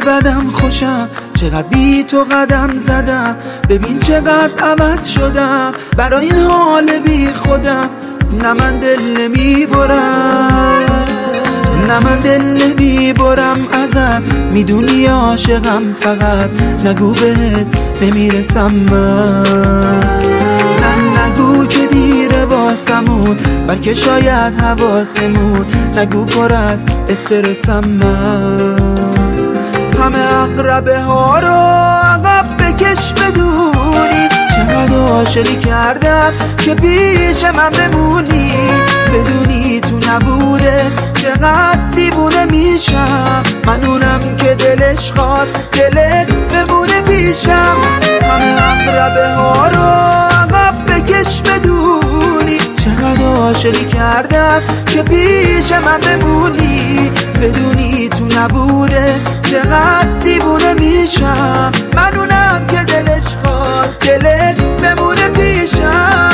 بدم خوشم، چقدر بی تو قدم زدم، ببین چقدر عوض شدم برای این حال بی خودم. نه من دل نمیبرم، نه من دل نمیبرم ازت، میدونی عاشقم، فقط نگو بهت نمیرسم من. نه نگو که دیره واسمون، بلکه شاید حواسمون، نگو پر از استرسم من. همه اقربه ها رو عقب بکش بدونی چقدر عاشقی کردم که پیش من بمونی، بدونی تو نبوده چقدر دیوونه میشم، من اونم که دلش خواست دلت بمونه پیشم. همه اقربه ها رو عقب بکش بدونی چقدر عاشقی کردم که پیش من بمونی، بدونی تو نبوده چقدر دیوونه میشم، من اونم که دلش خواست دلت بمونه پیشم.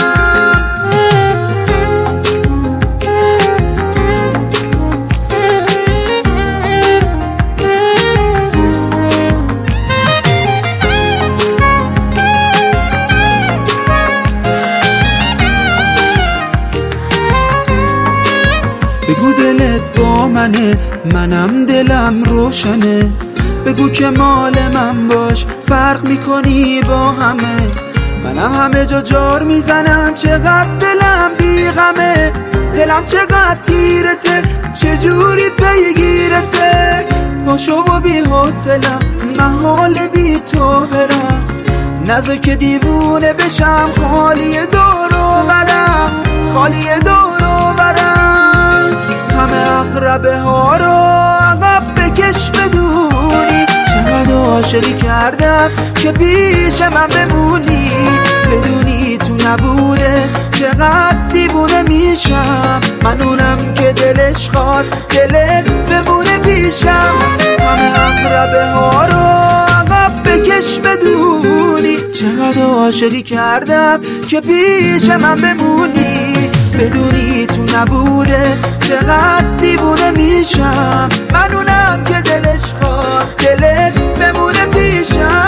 بگو دلت با منه، منم دلم روشنه، بگو که مال من باش، فرق میکنی با همه. منم همه جا جار میزنم، چقدر دلم بی غمه، دلم چقدر گیرته، چجوری پیگیرته، باشو و بی حوصلم، محال بی تو برم، نذار که دیوونه بشم، خالی دور و برم، خالی دور و برم. همه اقربه ها رو عقب بکش بدونی چقدر عاشقی کردم که پیش من بمونی، بدونی تو نبوده چقدر دیوونه میشم، من اونم که دلش خواست دلت بمونه پیشم. همه اقربه ها رو عقب بکش بدونی چقدر عاشقی کردم که پیش من بمونی، بدونی تو نبوده چقدر دیوونه میشم، من اونم که دلش خواست دلت بمونه پیشم.